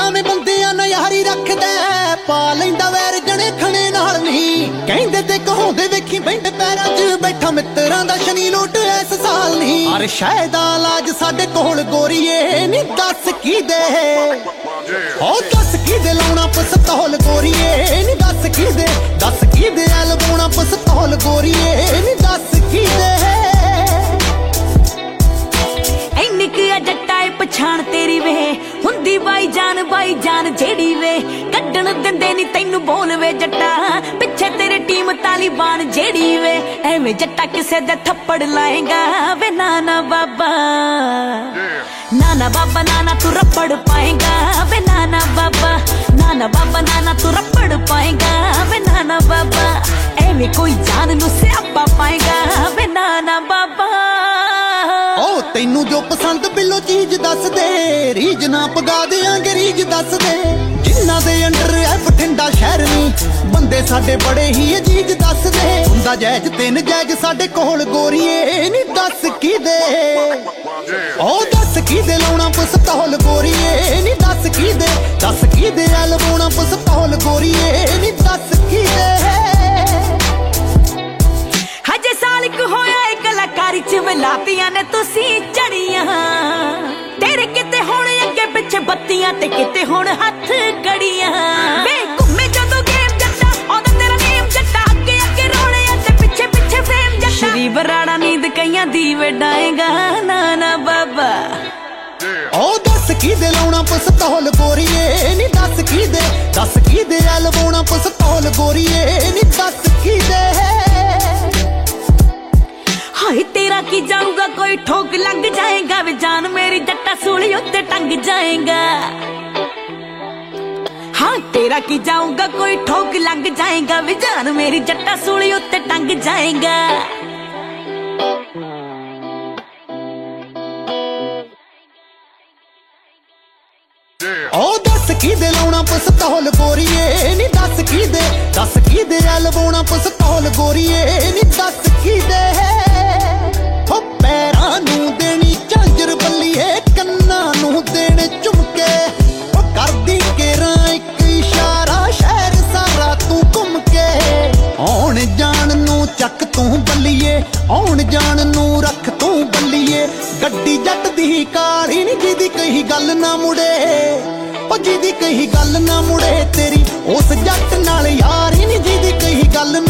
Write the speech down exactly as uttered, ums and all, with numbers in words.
ਐਵੇਂ ਬੰਦਿਆਂ ਨਾਲ ਯਾਰੀ ਰੱਖਦਾ ਪਾ ਲੈਂਦਾ ਵੈਰ ਜਣੇ ਖਣੇ ਨਾਲ ਨਹੀਂ ਕਹਿੰਦੇ ਤੇ ਕਹਾਉਂਦੇ ਵੇਖੀ ਬੈਂਡ ਪੈਰਾਂ 'ਚ ਬੈਠਾ ਮਿੱਤਰਾਂ ਦਾ ਸ਼ਨੀ ਲੁੱਟ ਇਸ ਸਾਲ ਨਹੀਂ ਅਰ ਸ਼ਾਇਦ ਦਾ ਇਲਾਜ ਸਾਡੇ ਕੋਲ ਗੋਰੀਏ ਨਹੀਂ ਦੱਸ ਕੀ ਦੇ ਉਹ ਦੱਸ ਕੀ ਦੇ ਲਾਉਣਾ ਪਸਤੌਲ ਗੋਰੀਏ ਨਹੀਂ ਦੱਸ ਕੀ ਦੇ ਦੱਸ ਕੀ ਦੇ ਲਵਾਉਣਾ ਪਸਤੌਲ ਗੋਰੀਏ ਨਹੀਂ ਦੱਸ ਕੀ ਦੇ ਇੰਨੀ ਕੁ ਆ ਜੱਟਾ ਏ ਪਛਾਣ ਤੇਰੀ ਵੇ ਹੁੰਦੀ ਬਾਈ ਜਾਨ ਬਾਈ ਜਾਨ ਜਿਹੜੀ ਵੇ ਕੱਢਣ ਦਿੰਦੇ ਨੀ ਤੈਨੂੰ ਬੋਲ ਵੇ ਜੱਟਾ ਪਿੱਛੇ ਤੇਰੇ ਟੀਮ ਤਾਲੀਬਾਨ ਜਿਹੜੀ ਵੇ ਐਵੇਂ ਜੱਟਾ ਕਿਸੇ ਦੇ ਥੱਪੜ ਲਾਏਗਾ ਵੇ ਨਾਨਾ ਬਾਬਾ ਨਾਨਾ ਬਾਬਾ ਨਾਨਾ ਤੂੰ ਰੱਪੜ ਪਾਏਗਾ ਵੇ ਨਾਨਾ ਬਾਬਾ ਨਾਨਾ ਬਾਬਾ ਨਾਨਾ ਤੂੰ ਰੱਪੜ ਪਾਏਗਾ ਵੇ ਨਾਨਾ ਬਾਬਾ ਐਵੇਂ ਕੋਈ ਜਾਨ ਨੂੰ ਸਿਆਪਾ ਪਾਏਗਾ ਵੇ ਨਾਨਾ ਬਾਬਾ ਓ ਤੈਨੂੰ ਜੋ ਪਸੰਦ ਬਿੱਲੋ ਚੀਜ਼ ਦੱਸ ਦੇ ਰੀਜ ਨਾ ਪਗਾ ਦਿਆਂਗੇ ਰੀਜ ਦੱਸ ਦੇ ਜਿਨ੍ਹਾਂ ਦੇ ਅੰਡਰ ਐ ਬਠਿੰਡਾ ਸ਼ਹਿਰ ਨੀ ਬੰਦੇ ਸਾਡੇ ਬੜੇ ਹੀ ਅਜੀਜ਼ ਦੱਸ ਦੇ ਹੁੰਦਾ ਜਾਇਜ਼ ਤੇ ਨਜਾਇਜ਼ ਸਾਡੇ ਕੋਲ ਗੋਰੀਏ ਨੀ ਦੱਸ ਕੀ ਦੇ ਓ ਦੱਸ ਕੀ ਦੇ ਲਾਉਣਾ ਪਸਤੌਲ ਗੋਰੀਏ ਨੀ ਦੱਸ ਕੀ ਦੇ ਦੱਸ ਕੀ ਦੇ ਲਵਾਉਣਾ ਪਸਤੌਲ ਗੋਰੀਏ ਨੀ ਦੱਸ ਕੀ ਦੇ ਹਜੇ ਸਾਲ ਕੁ ਹੋਇਆ ਏ ਕਲਾਕਾਰੀ ਚ ਵਲਾਤੀਆਂ ਨੇ ਤੁਸੀਂ ਚੜੀਆਂ ਤੇਰੇ ਕਿਤੇ ਹੁਣ ਅੱਗੇ ਪਿੱਛੇ ਬੱਤੀਆਂ ਤੇ ਕਿਤੇ ਹੁਣ ਹੱਥ ਕੜੀਆਂ ਵੇ ਘੁੰਮੇ ਜਦੋਂ ਗੇਮ ਜੱਟਾ ਉਹਦਾ ਤੇਰਾ ਨੇਮ ਜੱਟਾ ਅੱਗੇ ਅੱਗੇ ਰੋਣੇ ਤੇ ਪਿੱਛੇ ਪਿੱਛੇ ਫੇਮ ਜੱਟਾ ਸ਼੍ਰੀ ਬਰਾੜਾ ਨੀਂਦ ਕਈਆਂ ਦੀ ਵਡਾਏਗਾ ਨਾਨਾ ਬਾਬਾ ਓ ਦੱਸ ਕੀ ਦੇ ਲਾਉਣਾ ਪਸਤੌਲ ਗੋਰੀਏ ਨੀ ਦੱਸ ਕੀ ਦੇ ਦੱਸ ਕੀ ਦੇ ਲਵਾਉਣਾ ਪਸਤੌਲ ਗੋਰੀਏ ਨੀ ਦੱਸ ਕੀ ਦੇ ਹਾਏ ਤੇਰਾ ਕੀ ਜਾਊਗਾ ਕੋਈ ਠੋਕ ਲੱਗ ਜਾਏਗਾ ਵੇ ਜਾਨ ਮੇਰੀ ਜੱਟਾ ਸੂਲੀ ਉੱਤੇ ਟੰਗ ਜਾਏਗਾ ਹਾਂ ਤੇਰਾ ਕੀ ਜਾਊਗਾ ਕੋਈ ਠੋਕ ਲੱਗ ਜਾਏਗਾ ਵੇ ਜਾਨ ਮੇਰੀ ਜੱਟਾ ਸੂਲੀ ਉੱਤੇ ਟੰਗ ਜਾਏਗਾ ਓ ਦੱਸ ਕੀ ਦੇ ਲਾਉਣਾ ਪਸਤੌਲ ਗੋਰੀਏ ਨੀ ਦੱਸ ਕੀ ਦੇ ਦੱਸ ਕੀ ਦੇ ਲਵਾਉਣਾ ਪਸਤੌਲ ਗੋਰੀਏ ਨੀ ਦੱਸ ਕੀ ਦੇ ਹੋ ਪੈਰਾਂ ਨੂੰ ਦੇਣੀ ਝਾਂਜਰ ਬੱਲੀਏ ਕੰਨਾਂ ਨੂੰ ਦੇਣੇ ਝੁਮਕੇ ਉਹ ਕਰਦੀ ਕੇਰਾਂ ਇੱਕ ਇਸ਼ਾਰਾ ਸ਼ਹਿਰ ਸਾਰਾ ਤੂੰ ਘੁੰਮ ਕੇ ਆਉਣ ਜਾਣ ਨੂੰ ਚੱਕ ਤੂੰ ਬੱਲੀਏ ਆਉਣ ਜਾਣ ਨੂੰ ਰੱਖ ਤੂੰ ਬੱਲੀਏ ਗੱਡੀ ਜੱਟ ਦੀ ਕਾਲੀ ਨੀ ਜਿਹਦੀ ਕਹੀ ਗੱਲ ਨਾ ਮੁੜੇ ਉਹ ਜਿਹਦੀ ਕਹੀ ਗੱਲ ਨਾ ਮੁੜੇ ਤੇਰੀ ਉਸ ਜੱਟ ਨਾਲ ਯਾਰੀ ਨੀ ਜਿਹਦੀ ਕਹੀ ਗੱਲ